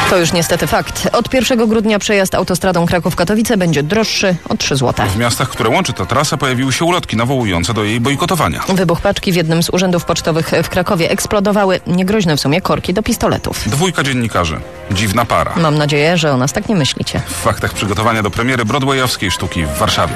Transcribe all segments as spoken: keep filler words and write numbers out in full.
To już niestety fakt. Od pierwszego grudnia przejazd autostradą Kraków-Katowice będzie droższy o trzy złote. W miastach, które łączy ta trasa, pojawiły się ulotki nawołujące do jej bojkotowania. Wybuch paczki w jednym z urzędów pocztowych w Krakowie. Eksplodowały niegroźne w sumie korki do pistoletów. Dwójka dziennikarzy. Dziwna para. Mam nadzieję, że o nas tak nie myślicie. W faktach przygotowania do premiery broadwayowskiej sztuki w Warszawie.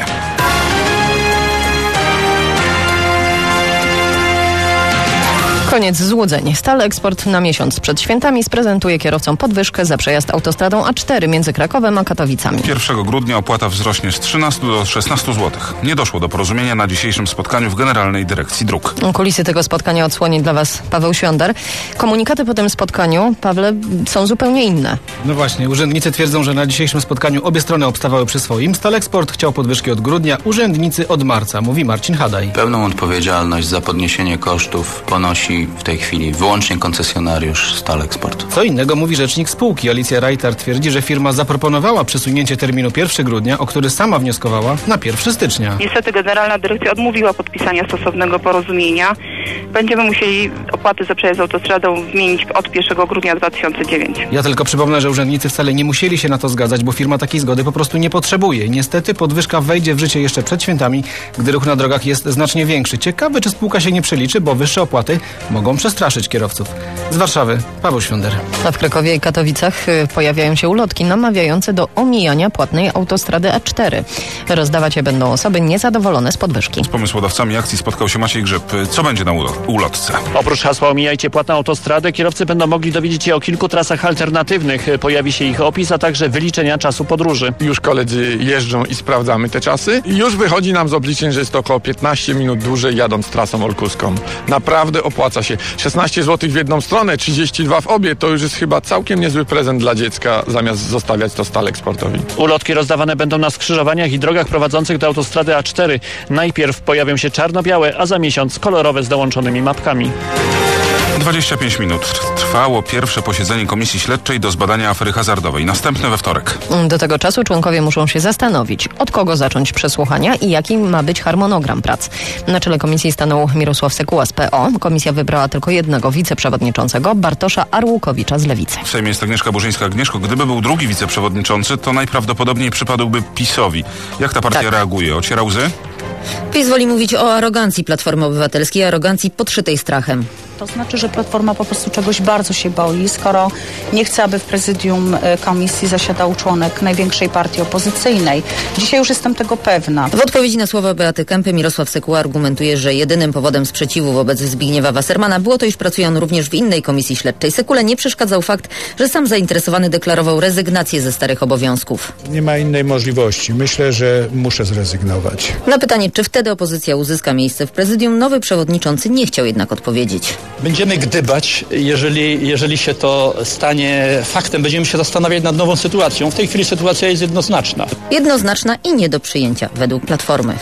Koniec złudzeń. Stal Eksport na miesiąc przed świętami sprezentuje kierowcom podwyżkę za przejazd autostradą A cztery między Krakowem a Katowicami. pierwszego grudnia opłata wzrośnie z trzynastu do szesnastu złotych. Nie doszło do porozumienia na dzisiejszym spotkaniu w Generalnej Dyrekcji Dróg. Kulisy tego spotkania odsłoni dla Was Paweł Świądar. Komunikaty po tym spotkaniu, Pawle, są zupełnie inne. No właśnie, urzędnicy twierdzą, że na dzisiejszym spotkaniu obie strony obstawały przy swoim. Stal Eksport chciał podwyżki od grudnia, urzędnicy od marca, mówi Marcin Hadaj. Pełną odpowiedzialność za podniesienie kosztów ponosi w tej chwili wyłącznie koncesjonariusz Stal Eksport. Co innego mówi rzecznik spółki. Alicja Rajtar twierdzi, że firma zaproponowała przesunięcie terminu pierwszego grudnia, o który sama wnioskowała, na pierwszego stycznia. Niestety Generalna Dyrekcja odmówiła podpisania stosownego porozumienia. Będziemy musieli opłaty za przejazd autostradą zmienić od pierwszego grudnia dwa tysiące dziewiątego. Ja tylko przypomnę, że urzędnicy wcale nie musieli się na to zgadzać, bo firma takiej zgody po prostu nie potrzebuje. I niestety podwyżka wejdzie w życie jeszcze przed świętami, gdy ruch na drogach jest znacznie większy. Ciekawe, czy spółka się nie przeliczy, bo wyższe opłaty mogą przestraszyć kierowców. Z Warszawy Paweł Świąder. A w Krakowie i Katowicach pojawiają się ulotki namawiające do omijania płatnej autostrady A cztery. Rozdawać je będą osoby niezadowolone z podwyżki. Z pomysłodawcami akcji spotkał się Maciej Grzyb. Co będzie na ulotce? Oprócz hasła omijajcie płatną autostradę, kierowcy będą mogli dowiedzieć się o kilku trasach alternatywnych. Pojawi się ich opis, a także wyliczenia czasu podróży. Już koledzy jeżdżą i sprawdzamy te czasy. I już wychodzi nam z obliczeń, że jest to około piętnaście minut dłużej jadąc trasą olkuską. Naprawdę opłaca się. szesnaście złotych w jedną stronę, trzydzieści dwa w obie. To już jest chyba całkiem niezły prezent dla dziecka, zamiast zostawiać to Stal Eksportowi. Ulotki rozdawane będą na skrzyżowaniach i drogach prowadzących do autostrady A cztery. Najpierw pojawią się czarno-białe, a za miesiąc kolorowe z dołączonymi mapkami. dwadzieścia pięć minut trwało pierwsze posiedzenie Komisji Śledczej do zbadania afery hazardowej. Następne we wtorek. Do tego czasu członkowie muszą się zastanowić, od kogo zacząć przesłuchania i jaki ma być harmonogram prac. Na czele komisji stanął Mirosław Sekuła z P O. Komisja wybrała tylko jednego wiceprzewodniczącego, Bartosza Arłukowicza z Lewicy. W Sejmie jest Agnieszka Burzyńska. Agnieszko, gdyby był drugi wiceprzewodniczący, to najprawdopodobniej przypadłby PiS-owi. Jak ta partia tak. reaguje? Ociera łzy? PiS woli mówić o arogancji Platformy Obywatelskiej, arogancji podszytej strachem. To znaczy, że Platforma po prostu czegoś bardzo się boi, skoro nie chce, aby w prezydium komisji zasiadał członek największej partii opozycyjnej. Dzisiaj już jestem tego pewna. W odpowiedzi na słowa Beaty Kempy Mirosław Sekuła argumentuje, że jedynym powodem sprzeciwu wobec Zbigniewa Wassermana było to, iż pracuje on również w innej komisji śledczej. Sekule nie przeszkadzał fakt, że sam zainteresowany deklarował rezygnację ze starych obowiązków. Nie ma innej możliwości. Myślę, że muszę zrezygnować. Na pytanie, czy wtedy opozycja uzyska miejsce w prezydium, nowy przewodniczący nie chciał jednak odpowiedzieć. Będziemy gdybać, jeżeli, jeżeli się to stanie faktem, będziemy się zastanawiać nad nową sytuacją. W tej chwili sytuacja jest jednoznaczna. Jednoznaczna i nie do przyjęcia według Platformy.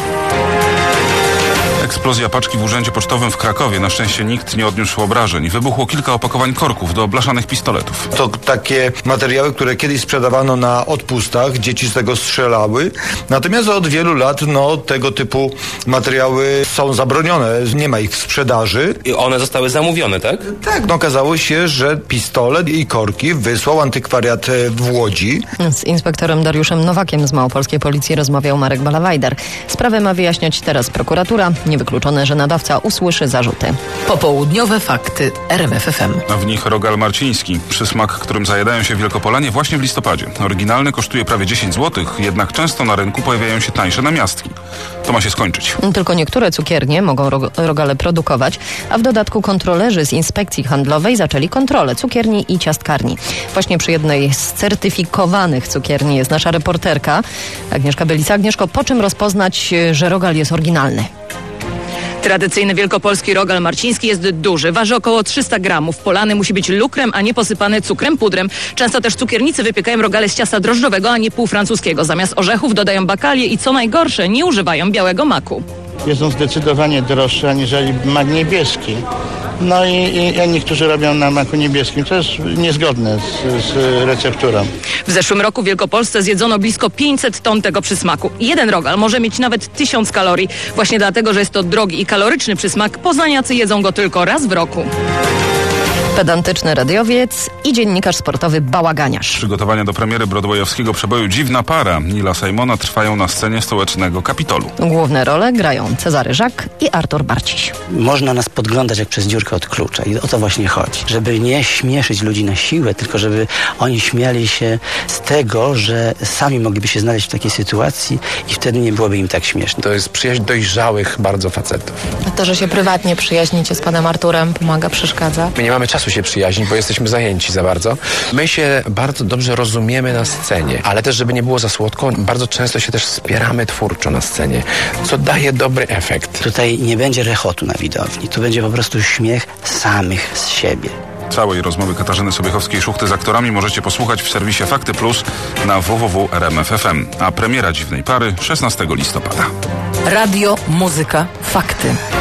Eksplozja paczki w urzędzie pocztowym w Krakowie. Na szczęście nikt nie odniósł obrażeń. Wybuchło kilka opakowań korków do blaszanych pistoletów. To takie materiały, które kiedyś sprzedawano na odpustach. Dzieci z tego strzelały. Natomiast od wielu lat no, tego typu materiały są zabronione. Nie ma ich w sprzedaży. I one zostały zamówione, tak? Tak, no okazało się, że pistolet i korki wysłał antykwariat w Łodzi. Z inspektorem Dariuszem Nowakiem z Małopolskiej Policji rozmawiał Marek Balawajdar. Sprawę ma wyjaśniać teraz prokuratura. Niewykluczone, że nadawca usłyszy zarzuty. Popołudniowe fakty R M F F M. A w nich rogal marciński. Przysmak, którym zajadają się Wielkopolanie właśnie w listopadzie. Oryginalny kosztuje prawie dziesięć złotych, jednak często na rynku pojawiają się tańsze namiastki. To ma się skończyć. Tylko niektóre cukiernie mogą rogale produkować, a w dodatku kontrolerzy z inspekcji handlowej zaczęli kontrolę cukierni i ciastkarni. Właśnie przy jednej z certyfikowanych cukierni jest nasza reporterka Agnieszka Bylica. Agnieszko, po czym rozpoznać, że rogal jest oryginalny? Tradycyjny wielkopolski rogal marciński jest duży, waży około trzysta gramów. Polany musi być lukrem, a nie posypany cukrem, pudrem. Często też cukiernicy wypiekają rogale z ciasta drożdżowego, a nie półfrancuskiego. Zamiast orzechów dodają bakalię i co najgorsze, nie używają białego maku. Jest on zdecydowanie droższy aniżeli mak niebieski. No i, i niektórzy robią na maku niebieskim, co jest niezgodne z, z recepturą. W zeszłym roku w Wielkopolsce zjedzono blisko pięćset ton tego przysmaku. Jeden rogal może mieć nawet tysiąc kalorii. Właśnie dlatego, że jest to drogi i kaloryczny przysmak, poznaniacy jedzą go tylko raz w roku. Pedantyczny radiowiec i dziennikarz sportowy bałaganiarz. Przygotowania do premiery broadwayowskiego przeboju Dziwna para Nila Simona trwają na scenie stołecznego Kapitolu. Główne role grają Cezary Żak i Artur Barciś. Można nas podglądać jak przez dziurkę od klucza i o to właśnie chodzi. Żeby nie śmieszyć ludzi na siłę, tylko żeby oni śmiali się z tego, że sami mogliby się znaleźć w takiej sytuacji i wtedy nie byłoby im tak śmieszne. To jest przyjaźń dojrzałych bardzo facetów. A to, że się prywatnie przyjaźnicie z panem Arturem, pomaga, przeszkadza? My nie mamy czasu się przyjaźnić, bo jesteśmy zajęci za bardzo. My się bardzo dobrze rozumiemy na scenie, ale też, żeby nie było za słodko, bardzo często się też wspieramy twórczo na scenie, co daje dobry efekt. Tutaj nie będzie rechotu na widowni, tu będzie po prostu śmiech samych z siebie. Całej rozmowy Katarzyny Sobiechowskiej-Szuchty z aktorami możecie posłuchać w serwisie Fakty Plus na w w w kropka r m f kropka f m, a premiera Dziwnej pary szesnastego listopada. Radio, muzyka, fakty.